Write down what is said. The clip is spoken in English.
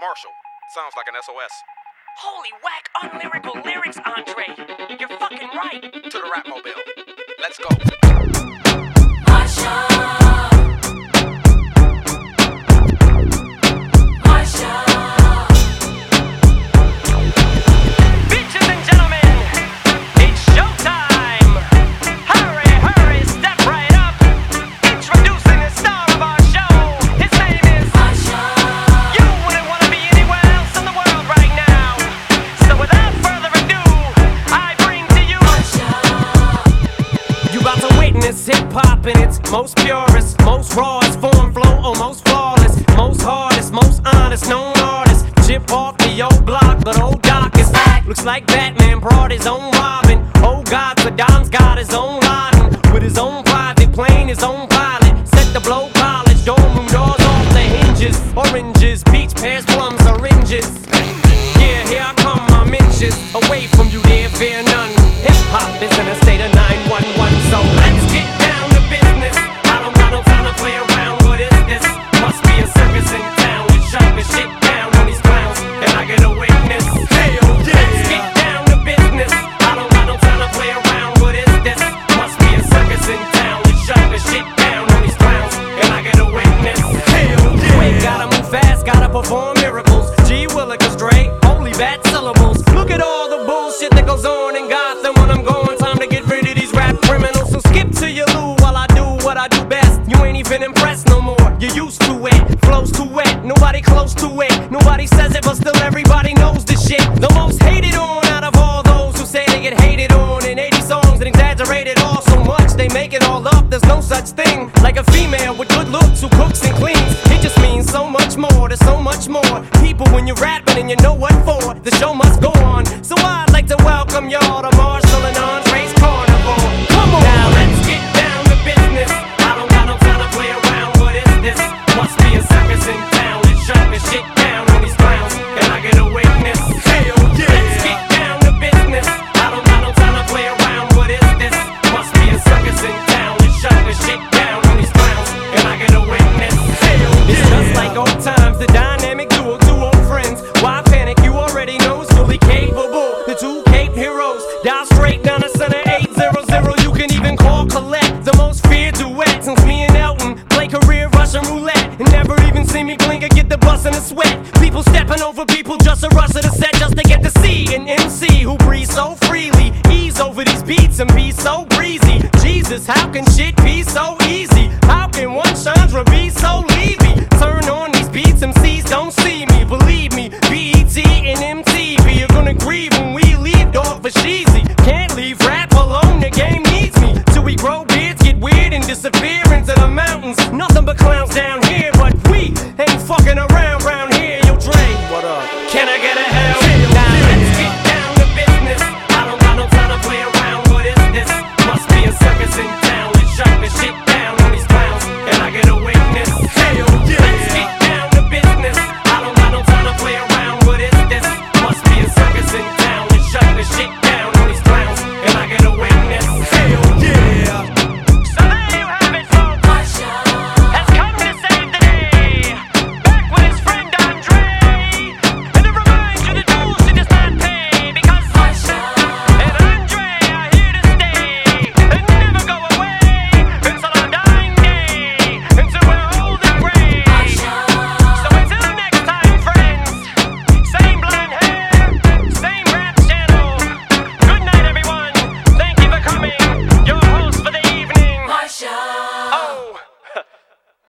Marshall. Sounds like an SOS. Holy whack, unlyrical lyrics, Andre. You're fucking right. To the rap mobile. Let's go. Bitches and gentlemen, it's showtime. Hurry, hurry, step right up. Introducing the star of our show. His name is Usher. You wouldn't want to be anywhere else in the world right now. So without further ado, I bring to you Usher. You about to witness hip-hop in its most purest, most rawest form, flow, almost flawless, most hardest, most honest, known artist. Chip off the old block, but old Doc is back. Looks like Batman brought his own Robin. Oh God, Saddam's got his own Laden. With his own private plane, his own pilot. Set the blow college, dorm room doors off the hinges. Oranges, peach, pears, plums, syringes. Yeah, here I come, my inches. Away from you, there fear none. Hip-hop is in a state of 911, so let's get down to business. I don't got no time to play around, what is this? Must be a circus in town. We're shutting shit down on these clowns, and I get a witness. Hell yeah! Let's get down to business. I don't got no time to play around, what is this? Must be a circus in town. We're shutting shit down on these clowns, and I get a witness. Hell yeah! We gotta move fast, gotta perform miracles. G Willikers, Dre, holy bad syllables. Look at all the bullshit that goes on in Gotham when I'm going. Time to get rid of these rap criminals. So skip to your loo while I do what I do best. You ain't even impressed no more. You're used to it. Flows too wet. Nobody close to it. Nobody says it, but still everybody knows this shit. The most hated on out of all those who say they get hated on in 80 songs and exaggerated all so much they make it all up. There's no such thing like a female with good looks who cooks and cleans. It just means so much more. There's so much more people when you're rapping and you know what for. The show must go on. So I'd like to welcome y'all to Marshall and Andre's Carnival. Come on, now let's get down to business. I don't got no time to play around. What is this? Must be a circus in town. Let's shut this shit down on these clowns, and I get a witness. Hell yeah! Let's get down to business. I don't got no time to play around. What is this? Must be a circus in town. Let's shut this shit down on these clowns, and I get a witness. Hell yeah! It's just like old times, the dynamic duo, two old friends. Why panic? You already know it's fully capable. The two Cape heroes, dial straight down the center 800. You can even call Colette, the most feared duet since me and Elton play career Russian roulette and never even see me blink or get the bus in a sweat. People stepping over people just to rush to the set just to get to see an MC who breathes so freely, ease over these beats and be so breezy. Jesus, how can shit be so easy? How can one Chandra be so leavy? Turn on these beats, MCs don't see me. Believe me,